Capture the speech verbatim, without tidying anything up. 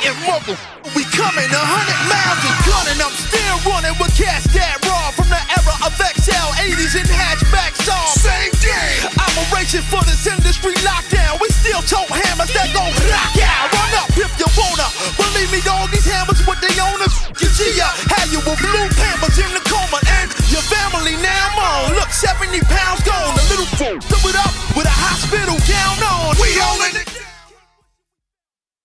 and mother. We coming a hundred miles and gunning. I'm still running with cats that raw from the era of X L, eighties and hatchback songs. Same game. I'm a racing for this industry lockdown. We still tote hammers that gon' rock out. Run up if you wanna. Believe me, dog, these hammers with they owners. You see ya, had you with blue pampers in the coma and your family now I'm on. Look, seventy pounds gone. A little fool, fill it up with a hospital gown on.